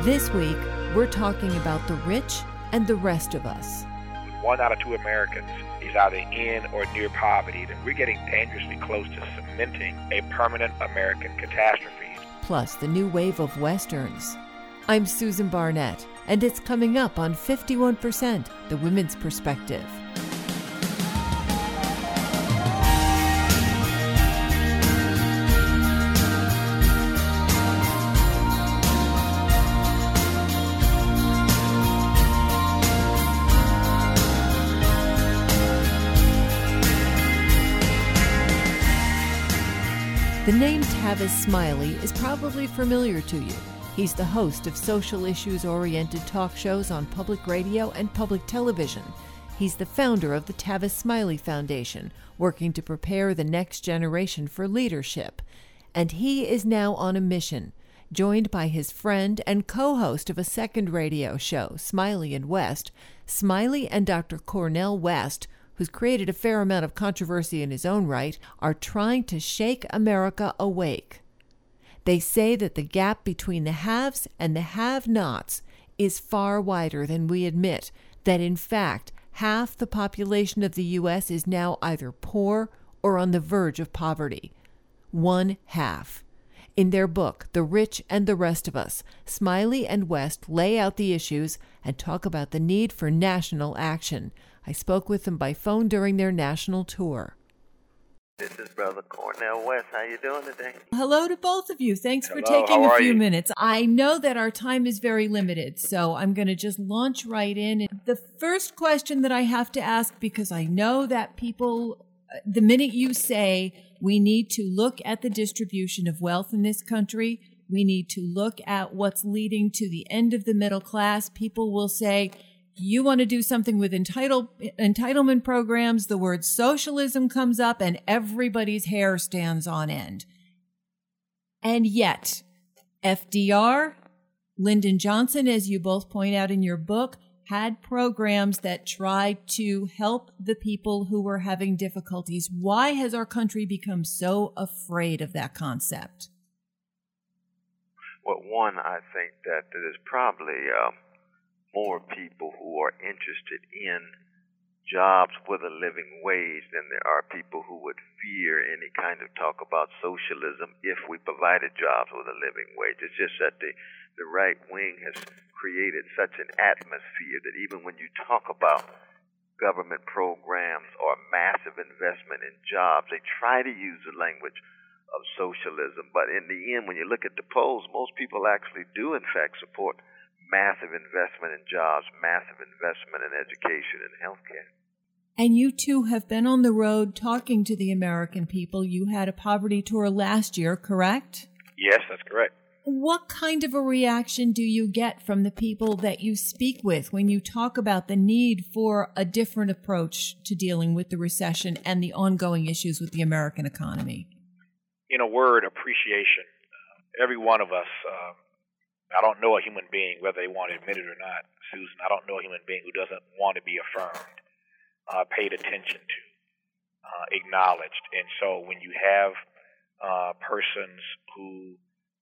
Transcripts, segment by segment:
This week, we're talking about the rich and the rest of us. 1 out of 2 Americans is either in or near poverty, then we're getting dangerously close to cementing a permanent American catastrophe. Plus, the new wave of Westerns. I'm Susan Barnett, and it's coming up on 51%, The Women's Perspective. The name Tavis Smiley is probably familiar to you. He's the host of social issues-oriented talk shows on public radio and public television. He's the founder of the Tavis Smiley Foundation, working to prepare the next generation for leadership. And he is now on a mission, joined by his friend and co-host of a second radio show, Smiley and West, Smiley and Dr. Cornel West, who's created a fair amount of controversy in his own right, are trying to shake America awake. They say that the gap between the haves and the have-nots is far wider than we admit, that in fact, half the population of the U.S. is now either poor or on the verge of poverty. 1/2. In their book, The Rich and the Rest of Us, Smiley and West lay out the issues and talk about the need for national action. I spoke with them by phone during their national tour. This is Brother Cornel West. How you doing today? Hello to both of you. Thanks for Hello, taking how a few are you? minutes. I know that our time is very limited, so I'm going to just launch right in. The first question that I have to ask, because I know that people, the minute you say we need to look at the distribution of wealth in this country, we need to look at what's leading to the end of the middle class, people will say, you want to do something with entitlement programs, the word socialism comes up and everybody's hair stands on end. And yet, FDR, Lyndon Johnson, as you both point out in your book, had programs that tried to help the people who were having difficulties. Why has our country become so afraid of that concept? Well, one, I think that there's probably more people who are interested in jobs with a living wage than there are people who would fear any kind of talk about socialism if we provided jobs with a living wage. It's just that the right wing has created such an atmosphere that even when you talk about government programs or massive investment in jobs, they try to use the language of socialism. But in the end, when you look at the polls, most people actually do, in fact, support massive investment in jobs, massive investment in education and healthcare. And you two have been on the road talking to the American people. You had a poverty tour last year, correct? Yes, that's correct. What kind of a reaction do you get from the people that you speak with when you talk about the need for a different approach to dealing with the recession and the ongoing issues with the American economy? In a word, appreciation. Every one of us, I don't know a human being, whether they want to admit it or not, Susan, I don't know a human being who doesn't want to be affirmed, paid attention to, acknowledged. And so when you have persons who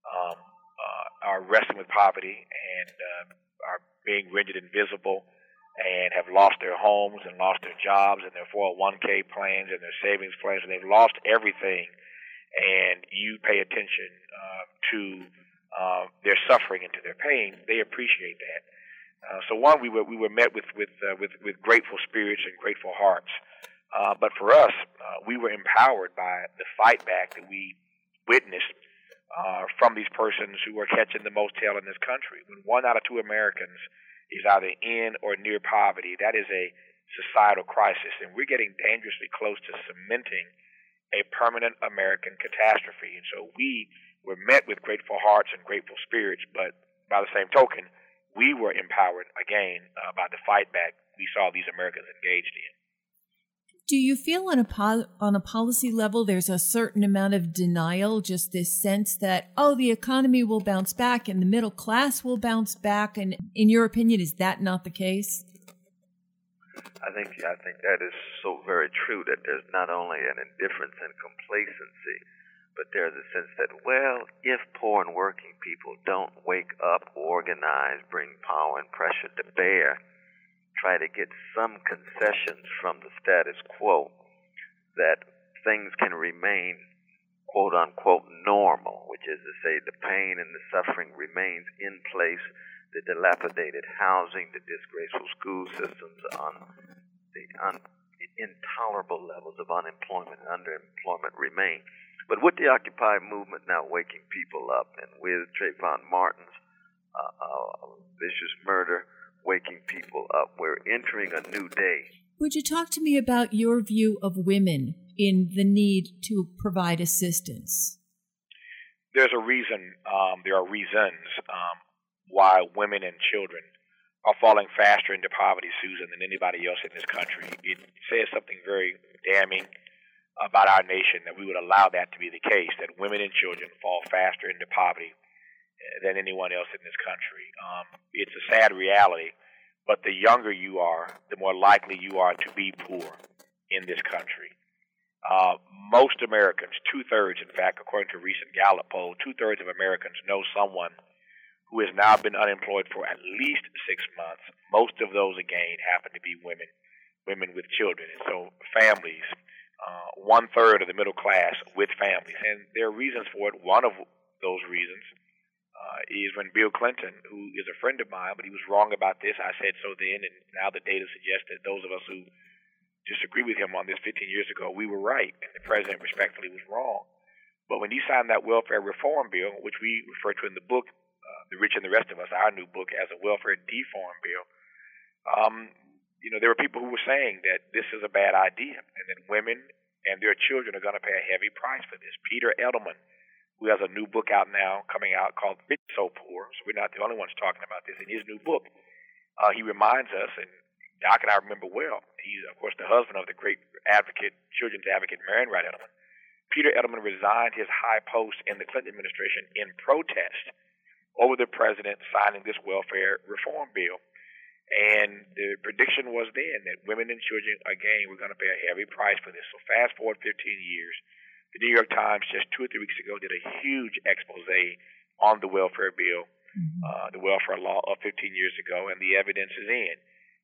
are wrestling with poverty and are being rendered invisible and have lost their homes and lost their jobs and their 401k plans and their savings plans, and they've lost everything, and you pay attention to their suffering and to their pain, they appreciate that. So one, we were met with grateful spirits and grateful hearts. But for us, we were empowered by the fight back that we witnessed from these persons who are catching the most tail in this country. When 1 out of 2 Americans is either in or near poverty, that is a societal crisis, and we're getting dangerously close to cementing a permanent American catastrophe. And so we were met with grateful hearts and grateful spirits, but by the same token, we were empowered again by the fight back we saw these Americans engaged in. Do you feel on a policy level there's a certain amount of denial, just this sense that, oh, the economy will bounce back and the middle class will bounce back? And in your opinion, is that not the case? I think that is so very true, that there's not only an indifference and complacency, but there's a sense that, well, if poor and working people don't wake up, organize, bring power and pressure to bear, try to get some concessions from the status quo, that things can remain, quote unquote, normal, which is to say the pain and the suffering remains in place, the dilapidated housing, the disgraceful school systems, the intolerable levels of unemployment and underemployment remain. But with the Occupy movement now waking people up, and with Trayvon Martin's vicious murder waking people up, we're entering a new day. Would you talk to me about your view of women in the need to provide assistance? There's a reason, there are reasons why women and children are falling faster into poverty, Susan, than anybody else in this country. It says something very damning about our nation that we would allow that to be the case, that women and children fall faster into poverty than anyone else in this country. It's a sad reality, but the younger you are, the more likely you are to be poor in this country. Most Americans, 2/3, in fact, according to a recent Gallup poll, 2/3 of Americans know someone who has now been unemployed for at least 6 months. Most of those, again, happen to be women with children. And so families, 1/3 of the middle class with families. And there are reasons for it. One of those reasons is when Bill Clinton, who is a friend of mine, but he was wrong about this. I said so then, and now the data suggests that those of us who disagree with him on this 15 years ago, we were right, and the president respectfully was wrong. But when he signed that welfare reform bill, which we refer to in the book, The Rich and the Rest of Us, our new book, as a welfare deform bill, there were people who were saying that this is a bad idea and that women and their children are going to pay a heavy price for this. Peter Edelman, who has a new book out now, coming out, called Rich So Poor, so we're not the only ones talking about this, in his new book, he reminds us, and Doc and I remember well, he's, of course, the husband of the great advocate, children's advocate, Marian Wright Edelman. Peter Edelman resigned his high post in the Clinton administration in protest over the president signing this welfare reform bill. And the prediction was then that women and children, again, were going to pay a heavy price for this. So fast forward 15 years, the New York Times just 2 or 3 weeks ago did a huge expose on the welfare bill, the welfare law of 15 years ago, and the evidence is in.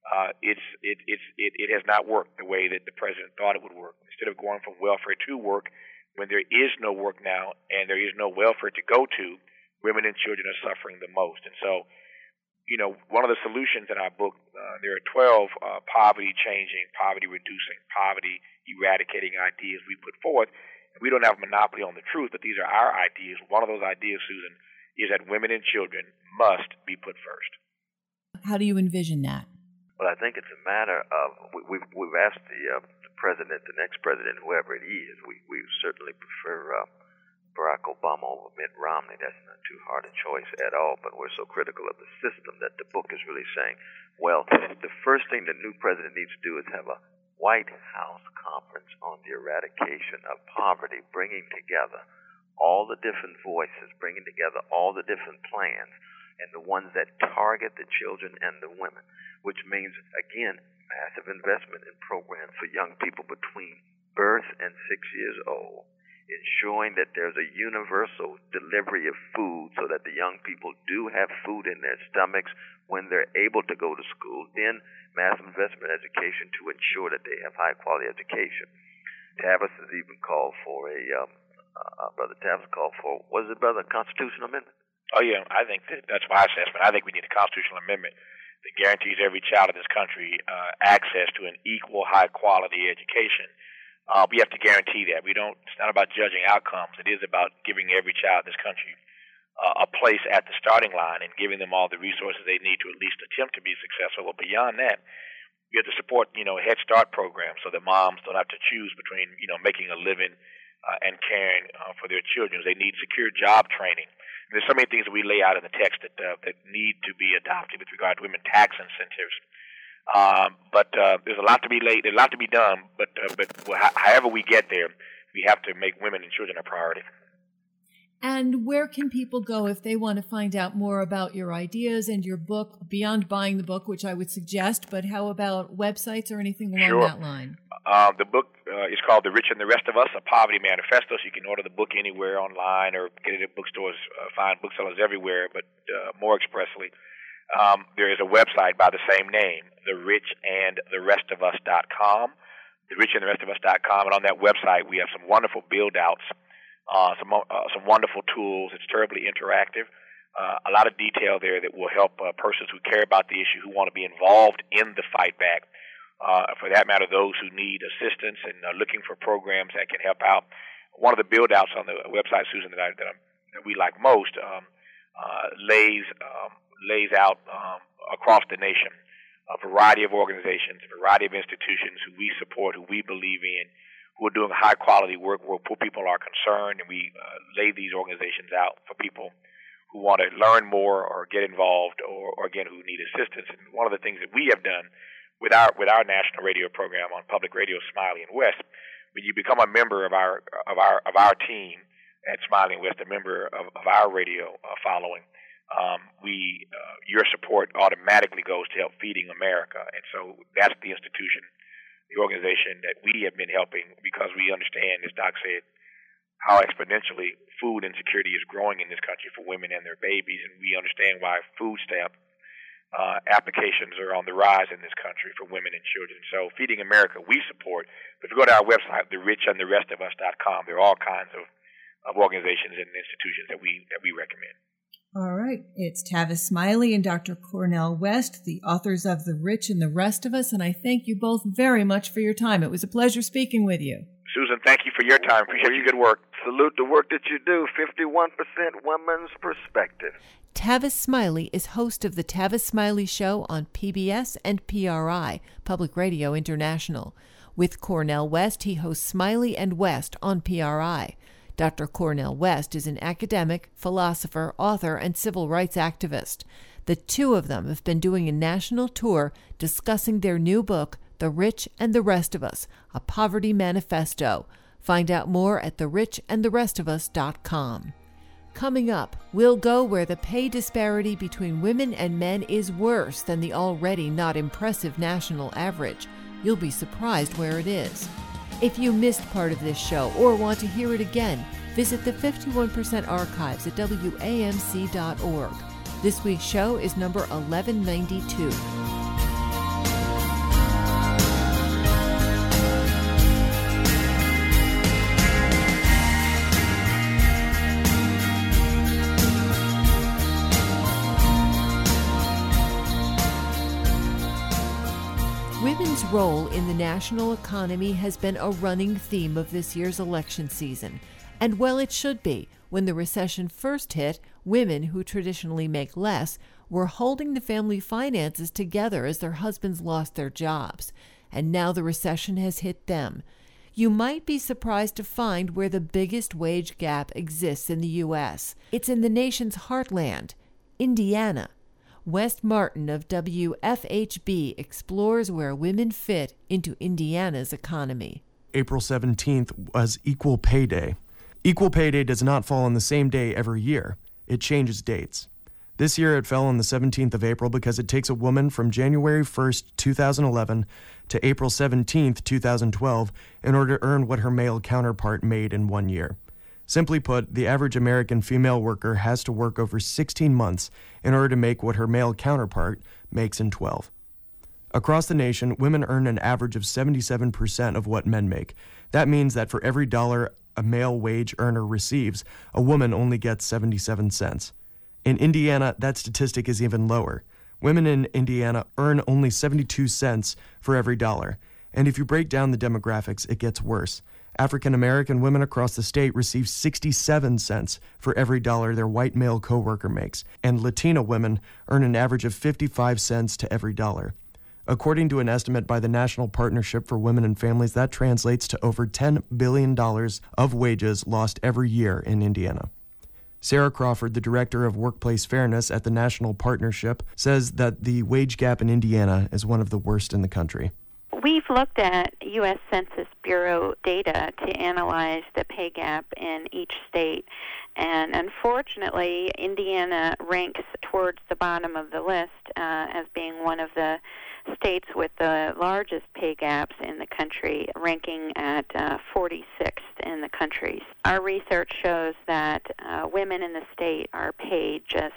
It has not worked the way that the president thought it would work. Instead of going from welfare to work, when there is no work now and there is no welfare to go to, women and children are suffering the most. And so, one of the solutions in our book, there are 12 poverty-changing, poverty-reducing, poverty-eradicating ideas we put forth. And we don't have a monopoly on the truth, but these are our ideas. One of those ideas, Susan, is that women and children must be put first. How do you envision that? Well, I think it's a matter of, we've asked the president, the next president, whoever it is, we certainly prefer Barack Obama over Mitt Romney. That's not too hard a choice at all, but we're so critical of the system that the book is really saying, well, the first thing the new president needs to do is have a White House conference on the eradication of poverty, bringing together all the different voices, bringing together all the different plans, and the ones that target the children and the women, which means, again, massive investment in programs for young people between birth and 6 years old, ensuring that there's a universal delivery of food so that the young people do have food in their stomachs when they're able to go to school, then massive investment in education to ensure that they have high-quality education. Tavis has even called for Brother Tavis called for, was it, Brother, a constitutional amendment? Oh, yeah, I think that's my assessment. I think we need a constitutional amendment that guarantees every child in this country access to an equal, high-quality education. We have to guarantee that. It's not about judging outcomes. It is about giving every child in this country a place at the starting line and giving them all the resources they need to at least attempt to be successful. But beyond that, we have to support, Head Start programs so that moms don't have to choose between, making a living and caring for their children. They need secure job training. And there's so many things that we lay out in the text that need to be adopted with regard to women tax incentives. But there's a lot to be laid. There's a lot to be done. But however we get there, we have to make women and children a priority. And where can people go if they want to find out more about your ideas and your book, beyond buying the book, which I would suggest? But how about websites or anything along that line? The book is called The Rich and the Rest of Us, A Poverty Manifesto. So you can order the book anywhere online or get it at bookstores, find booksellers everywhere, but more expressly, there is a website by the same name, therichandtherestofus.com, therichandtherestofus.com, and on that website we have some wonderful build-outs, some wonderful tools. It's terribly interactive. A lot of detail there that will help persons who care about the issue, who want to be involved in the fight back. For that matter, those who need assistance and are looking for programs that can help out. One of the build-outs on the website, Susan, that we like most, lays out across the nation a variety of organizations, a variety of institutions who we support, who we believe in, who are doing high-quality work where poor people are concerned, and we lay these organizations out for people who want to learn more or get involved, or again, who need assistance. And one of the things that we have done with our national radio program on public radio, Smiley and West, when you become a member of our team at Smiley and West, a member of our radio following, your support automatically goes to help Feeding America. And so that's the institution, the organization that we have been helping, because we understand, as Doc said, how exponentially food insecurity is growing in this country for women and their babies, and we understand why food stamp applications are on the rise in this country for women and children. So Feeding America we support. But if you go to our website, therichandtherestofus.com, there are all kinds of organizations and institutions that we recommend. All right. It's Tavis Smiley and Dr. Cornel West, the authors of The Rich and the Rest of Us, and I thank you both very much for your time. It was a pleasure speaking with you. Susan, thank you for your time. Appreciate your good work. Salute the work that you do. 51% Women's Perspective. Tavis Smiley is host of The Tavis Smiley Show on PBS and PRI, Public Radio International. With Cornel West, he hosts Smiley and West on PRI. Dr. Cornel West is an academic, philosopher, author, and civil rights activist. The two of them have been doing a national tour discussing their new book, The Rich and the Rest of Us, A Poverty Manifesto. Find out more at therichandtherestofus.com. Coming up, we'll go where the pay disparity between women and men is worse than the already not impressive national average. You'll be surprised where it is. If you missed part of this show or want to hear it again, visit the 51% archives at WAMC.org. This week's show is number 1192. Women's role in the national economy has been a running theme of this year's election season. And well, it should be. When the recession first hit, women who traditionally make less were holding the family finances together as their husbands lost their jobs. And now the recession has hit them. You might be surprised to find where the biggest wage gap exists in the U.S. It's in the nation's heartland, Indiana. Wes Martin of WFHB explores where women fit into Indiana's economy. April 17th was Equal Pay Day. Equal Pay Day does not fall on the same day every year. It changes dates. This year it fell on the 17th of April because it takes a woman from January 1st, 2011 to April 17th, 2012 in order to earn what her male counterpart made in 1 year. Simply put, the average American female worker has to work over 16 months in order to make what her male counterpart makes in 12. Across the nation, women earn an average of 77% of what men make. That means that for every dollar a male wage earner receives, a woman only gets 77 cents. In Indiana, that statistic is even lower. Women in Indiana earn only 72 cents for every dollar. And if you break down the demographics, it gets worse. African American women across the state receive 67 cents for every dollar their white male coworker makes, and Latina women earn an average of 55 cents to every dollar. According to an estimate by the National Partnership for Women and Families, that translates to over $10 billion of wages lost every year in Indiana. Sarah Crawford, the Director of Workplace Fairness at the National Partnership, says that the wage gap in Indiana is one of the worst in the country. We've looked at U.S. Census Bureau data to analyze the pay gap in each state, And unfortunately, Indiana ranks towards the bottom of the list as being one of the states with the largest pay gaps in the country, ranking at 46th in the country. Our research shows that women in the state are paid just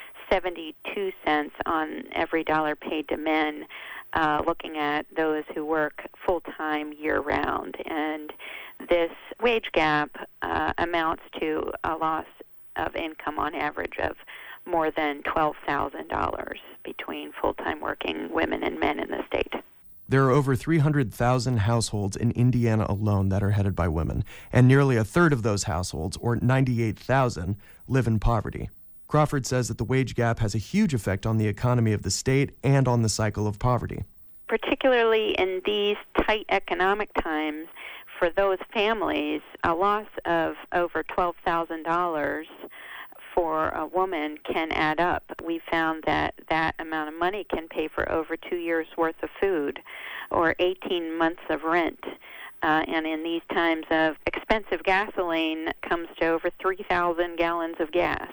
72 cents on every dollar paid to men, looking at those who work full-time year-round. And this wage gap amounts to a loss of income on average of more than $12,000 between full-time working women and men in the state. There are over 300,000 households in Indiana alone that are headed by women, and nearly a third of those households, or 98,000, live in poverty. Crawford says that the wage gap has a huge effect on the economy of the state and on the cycle of poverty. Particularly in these tight economic times, for those families, a loss of over $12,000 for a woman can add up. We found that that amount of money can pay for over 2 years' worth of food or 18 months of rent. And in these times of expensive gasoline, comes to over 3,000 gallons of gas.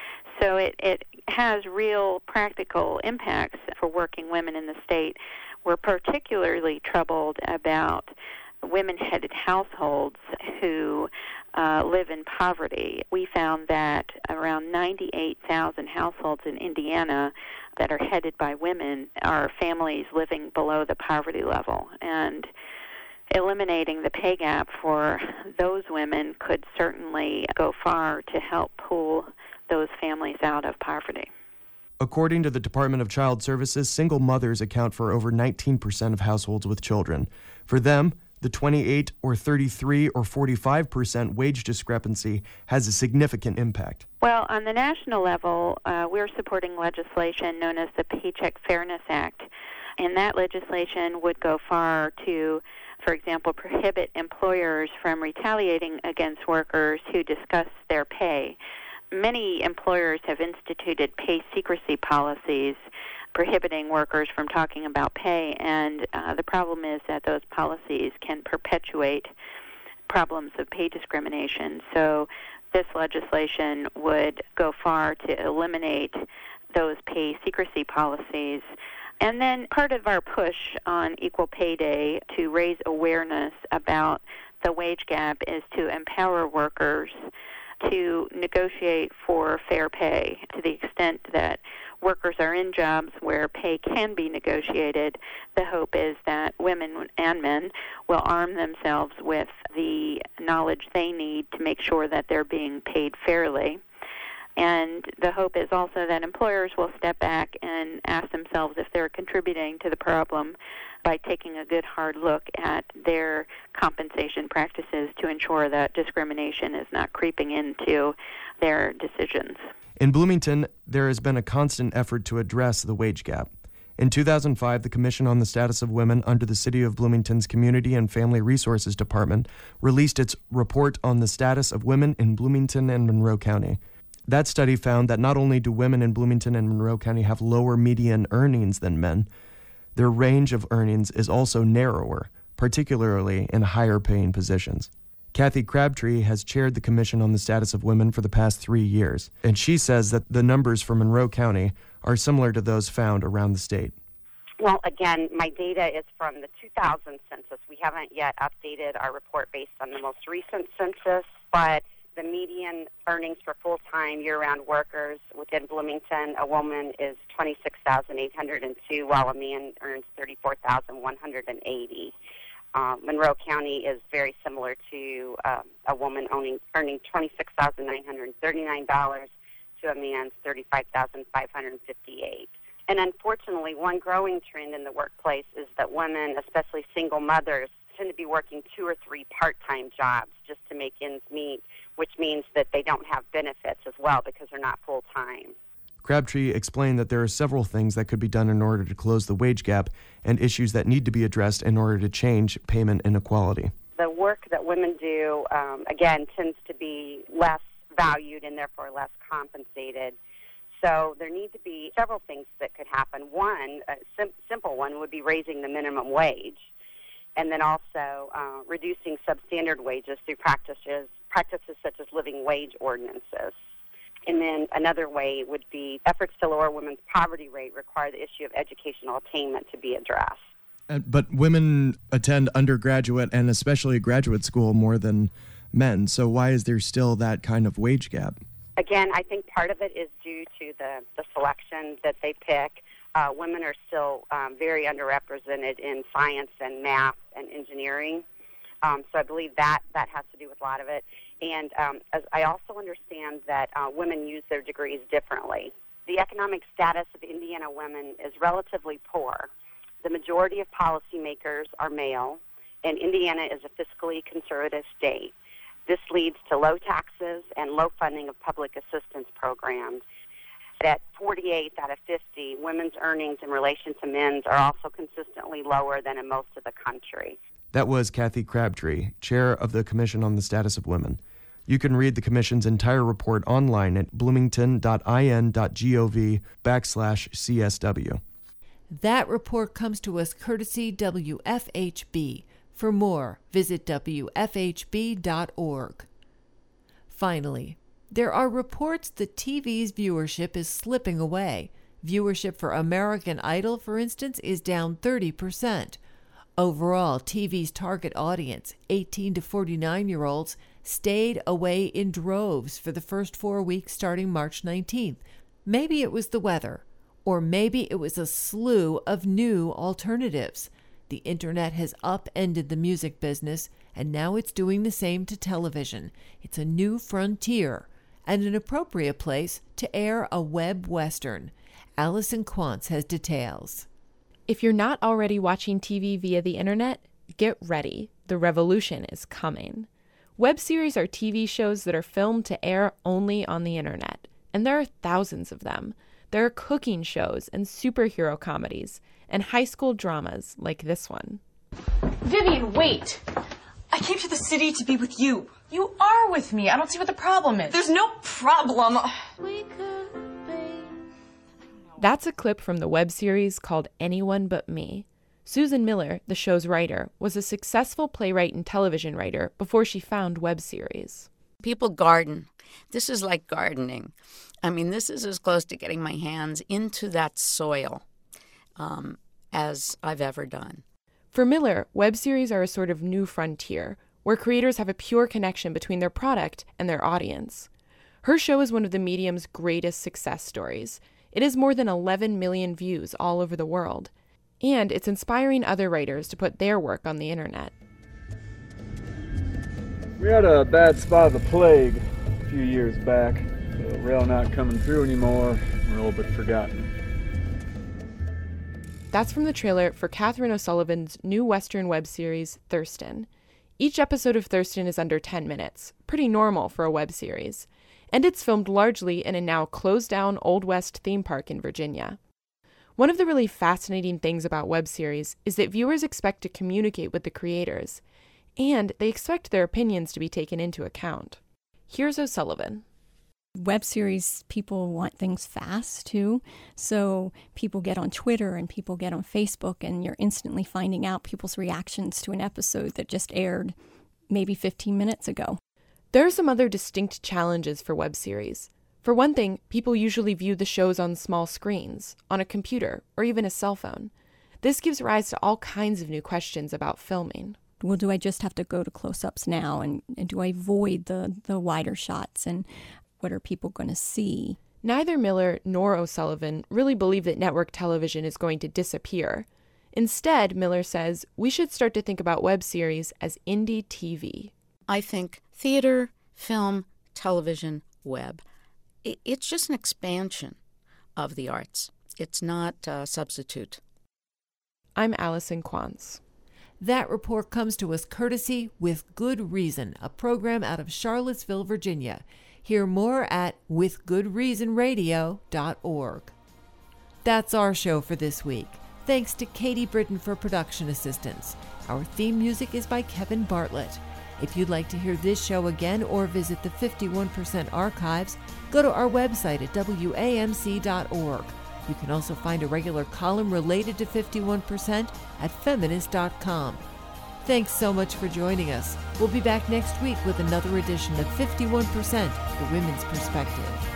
So it has real practical impacts for working women in the state. We're particularly troubled about women-headed households who live in poverty. We found that around 98,000 households in Indiana that are headed by women are families living below the poverty level. And eliminating the pay gap for those women could certainly go far to help pull those families out of poverty. According to the Department of Child Services, single mothers account for over 19% of households with children. For them, the 28 or 33 or 45% wage discrepancy has a significant impact. Well, on the national level, we're supporting legislation known as the Paycheck Fairness Act, and that legislation would go far to, for example, prohibit employers from retaliating against workers who discuss their pay. Many employers have instituted pay secrecy policies prohibiting workers from talking about pay, and the problem is that those policies can perpetuate problems of pay discrimination. So this legislation would go far to eliminate those pay secrecy policies. And then part of our push on Equal Pay Day to raise awareness about the wage gap is to empower workers to negotiate for fair pay. To the extent that workers are in jobs where pay can be negotiated, the hope is that women and men will arm themselves with the knowledge they need to make sure that they're being paid fairly. And the hope is also that employers will step back and ask themselves if they're contributing to the problem by taking a good hard look at their compensation practices to ensure that discrimination is not creeping into their decisions. In Bloomington, there has been a constant effort to address the wage gap. In 2005, the Commission on the Status of Women under the City of Bloomington's Community and Family Resources Department released its report on the status of women in Bloomington and Monroe County. That study found that not only do women in Bloomington and Monroe County have lower median earnings than men, their range of earnings is also narrower, particularly in higher-paying positions. Kathy Crabtree has chaired the Commission on the Status of Women for the past 3 years, and she says that the numbers for Monroe County are similar to those found around the state. Well, again, my data is from the 2000 census. We haven't yet updated our report based on the most recent census, but the median earnings for full-time year-round workers within Bloomington, a woman is $26,802, while a man earns $34,180. Monroe County is very similar to a woman earning $26,939 to a man's $35,558. And unfortunately, one growing trend in the workplace is that women, especially single mothers, tend to be working 2 or 3 part-time jobs just to make ends meet, which means that they don't have benefits as well because they're not full-time. Crabtree explained that there are several things that could be done in order to close the wage gap and issues that need to be addressed in order to change payment inequality. The work that women do, again, tends to be less valued and therefore less compensated. So there need to be several things that could happen. One, a simple one, would be raising the minimum wage, and then also reducing substandard wages through practices practices such as living wage ordinances. And then another way would be efforts to lower women's poverty rate require the issue of educational attainment to be addressed. But women attend undergraduate and especially graduate school more than men. So why is there still that kind of wage gap? Again, I think part of it is due to the selection that they pick. Women are still very underrepresented in science and math and engineering. So I believe that has to do with a lot of it. And as I also understand that women use their degrees differently. The economic status of Indiana women is relatively poor. The majority of policymakers are male, and Indiana is a fiscally conservative state. This leads to low taxes and low funding of public assistance programs. At 48 out of 50, women's earnings in relation to men's are also consistently lower than in most of the country. That was Kathy Crabtree, chair of the Commission on the Status of Women. You can read the Commission's entire report online at bloomington.in.gov/CSW. That report comes to us courtesy WFHB. For more, visit WFHB.org. Finally, there are reports that TV's viewership is slipping away. Viewership for American Idol, for instance, is down 30%. Overall, TV's target audience, 18 to 49-year-olds, stayed away in droves for the first 4 weeks starting March 19th. Maybe it was the weather, or maybe it was a slew of new alternatives. The internet has upended the music business, and now it's doing the same to television. It's a new frontier and an appropriate place to air a web western. Allison Quantz has details. If you're not already watching TV via the internet, get ready. The revolution is coming. Web series are TV shows that are filmed to air only on the internet, and there are thousands of them. There are cooking shows and superhero comedies and high school dramas like this one. Vivian, wait! I came to the city to be with you. You are with me. I don't see what the problem is. There's no problem. That's a clip from the web series called Anyone But Me. Susan Miller, the show's writer, was a successful playwright and television writer before she found web series. People garden. This is like gardening. I mean, this is as close to getting my hands into that soil as I've ever done. For Miller, web series are a sort of new frontier, where creators have a pure connection between their product and their audience. Her show is one of the medium's greatest success stories. It has more than 11 million views all over the world, and it's inspiring other writers to put their work on the internet. We had a bad spot of the plague a few years back. The rail not coming through anymore. We're a little bit forgotten. That's from the trailer for Catherine O'Sullivan's new Western web series, Thurston. Each episode of Thurston is under 10 minutes, pretty normal for a web series, and it's filmed largely in a now closed-down Old West theme park in Virginia. One of the really fascinating things about web series is that viewers expect to communicate with the creators, and they expect their opinions to be taken into account. Here's O'Sullivan. Web series, people want things fast, too. So people get on Twitter and people get on Facebook, and you're instantly finding out people's reactions to an episode that just aired maybe 15 minutes ago. There are some other distinct challenges for web series. For one thing, people usually view the shows on small screens, on a computer, or even a cell phone. This gives rise to all kinds of new questions about filming. Well, do I just have to go to close-ups now, and do I avoid the wider shots, and what are people going to see? Neither Miller nor O'Sullivan really believe that network television is going to disappear. Instead, Miller says, we should start to think about web series as indie TV. I think theater, film, television, web, it's just an expansion of the arts. It's not a substitute. I'm Allison Quantz. That report comes to us courtesy With Good Reason, a program out of Charlottesville, Virginia. Hear more at withgoodreasonradio.org. That's our show for this week. Thanks to Katie Britton for production assistance. Our theme music is by Kevin Bartlett. If you'd like to hear this show again or visit the 51% archives, go to our website at WAMC.org. You can also find a regular column related to 51% at feminist.com. Thanks so much for joining us. We'll be back next week with another edition of 51%, The Women's Perspective.